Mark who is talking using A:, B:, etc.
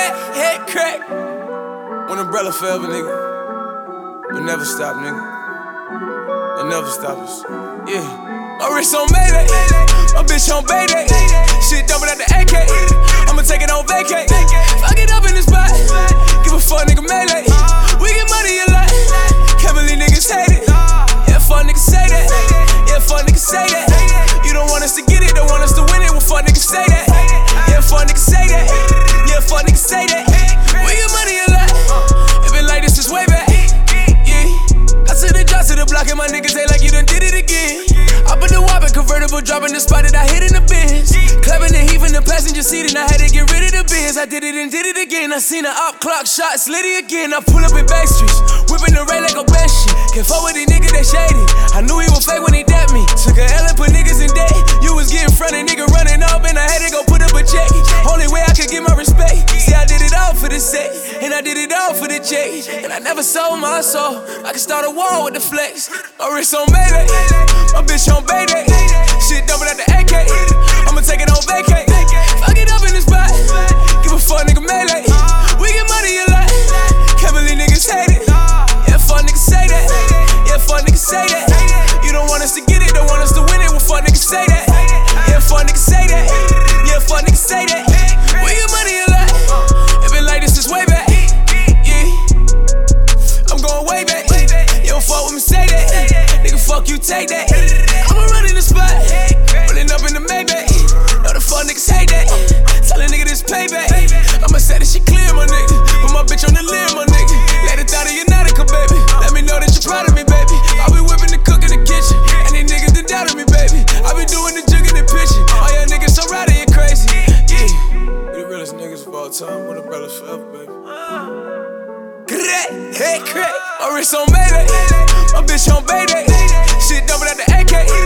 A: head crack. One umbrella forever, nigga. We'll never stop, nigga. They'll never stop us. Yeah. My wrist on Mayday, my bitch on Bayday. Shit dumping at the AK, I'ma take it on vacay. Fuck it up in this spot, give a fuck nigga melee. We get money a lot, can't believe niggas hate it. Yeah, fuck niggas say that, yeah, fuck niggas say that. You don't want us to get it, don't want us to win it, well fuck niggas say that. Yeah, fuck niggas say that, yeah, fuck niggas say that. We get money a lot, it been like this since way back. Yeah, I took the drop to the block and my niggas ain't like you done did it again. I put the whopper convertible, dropping the spot that I hit in the Benz. Clapping and heaving the passenger seat and I had to get rid of the Benz. I did it and did it again. I seen the op clock shot, slitty again. I pull up in back streets, whipping the red like a bad shit. Can't fuck with these niggas, they shady. I knew he was fake when he dapped me. Took a L and put niggas in debt. You was getting fronted, nigga running up and I had to go put up a check. Only way I could get my respect. See, I did it all for the set, and I did it all for the check. And I never sold my soul. I could start a war with the flex. My wrist on Mayday, my bitch on Bayday. Shit dumping at the AK, I'ma take it on vacay. Fuck it up in this spot, give a fuck nigga melee. We get money a lot, can't believe niggas hate it. Yeah, fuck niggas say that, yeah, fuck niggas say that. You don't want us to get it, don't want us to win it, well fuck niggas say that. Yeah, fuck niggas say that, yeah, fuck niggas say that. We get money a lot, it been like this since way back. Yeah, I'm going way back. You don't fuck with me, say that. Nigga, fuck you, take that. I'ma run in the spot, rolling up in the Maybach. Know the fuck niggas hate that. Tell a nigga this payback. I'ma say this shit clear, my nigga. Put my bitch on the limb, my nigga. Let it out of your nautica, baby. Let me know that you're proud of me, baby. I be whipping the cook in the kitchen, and these niggas done doubted me, baby. I be doing the jig in the pitching. All y'all niggas so rowdy and crazy. Yeah, we the realest niggas of all time. One umbrella forever, baby. Hey, crack. My wrist on Mayday, my bitch on Bayday. Shit dumping at the AK.